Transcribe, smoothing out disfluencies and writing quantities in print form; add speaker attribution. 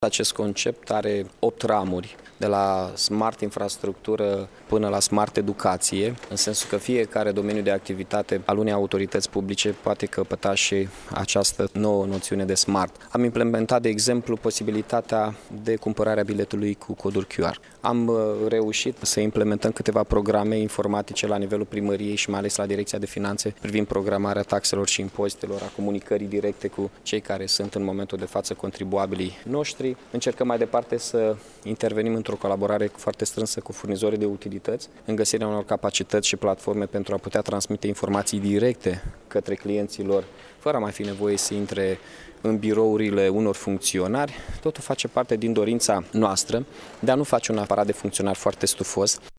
Speaker 1: Acest concept are 8 ramuri, de la smart infrastructură până la smart educație, în sensul că fiecare domeniu de activitate al unei autorități publice poate căpăta și această nouă noțiune de smart. Am implementat, de exemplu, posibilitatea de cumpărare a biletului cu coduri QR. Am reușit să implementăm câteva programe informatice la nivelul primăriei și mai ales la Direcția de Finanțe privind programarea taxelor și impozitelor, a comunicării directe cu cei care sunt în momentul de față contribuabilii noștri. Încercăm mai departe să intervenim într-o colaborare foarte strânsă cu furnizorii de utilități în găsirea unor capacități și platforme pentru a putea transmite informații directe către clienții lor, fără a mai fi nevoie să intre în birourile unor funcționari. Totul face parte din dorința noastră de a nu face un aparat de funcționari foarte stufos.